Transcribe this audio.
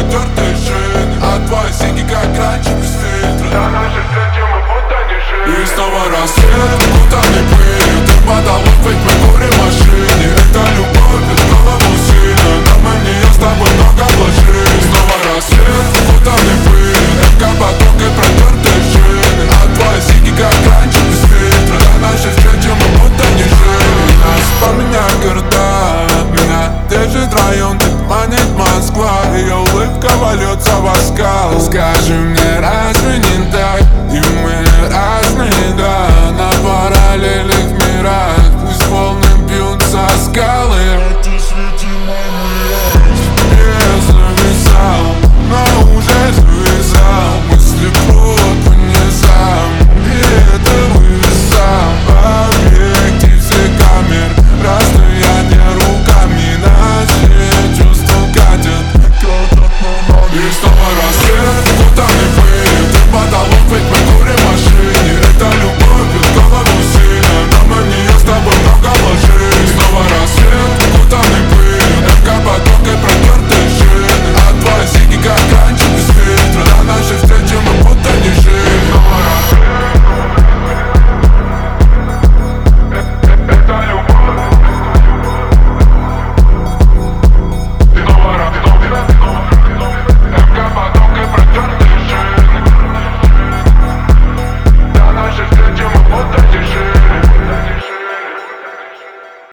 натертые шины, а твои сиги как раньше без фильтра. До нашей встречи мы будто не жили. И снова рассвет, будто не пылью. Ты подал